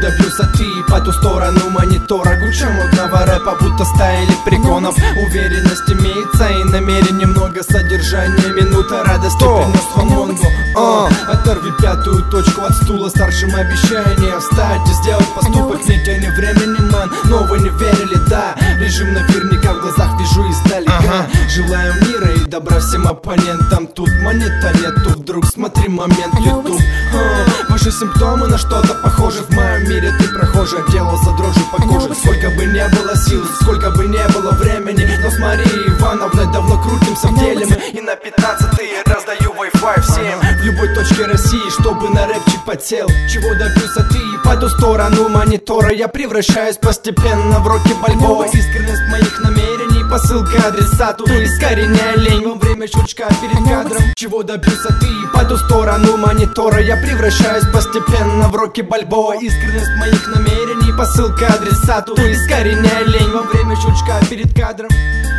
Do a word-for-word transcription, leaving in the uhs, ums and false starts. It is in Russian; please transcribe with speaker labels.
Speaker 1: добьюсь, а ты по ту сторону монитора. Куча модного рэпа, будто стая лепреконов. Уверенность имеется и намерение много. Содержание минута радости принес вам Монго. uh, Оторви пятую точку от стула, старшим обещание встать и сделать поступок. Не тяни времени, ман, но вы не верили, да. Режим наверняка в глазах вижу издалека. uh-huh. Желаю мира и добра всем оппонентам. Тут монета нету, вдруг смотри момент YouTube. uh, Ваши симптомы на что-то похожи. В моем мире ты прохожий, дело за дрожью по коже. Сколько бы не было сил, сколько бы не было времени, но с Марией Ивановной давно крутимся в деле мы. И на пятнадцатый раздаю Wi-Fi всем в любой точке России, чтобы на рэпчик подсел. Чего добьюсь, ты по ту сторону монитора. Я превращаюсь постепенно в Рокки Бальбоа. Искренность моих намерений, посылка адресату. Искореняя лень во время щелчка перед кадром. Чего добьюсь, ты по ту сторону монитора. Я превращаюсь постепенно в Рокки Бальбоа. Искренность моих намерений, посылка адресату. Искореняя лень во время щелчка перед кадром.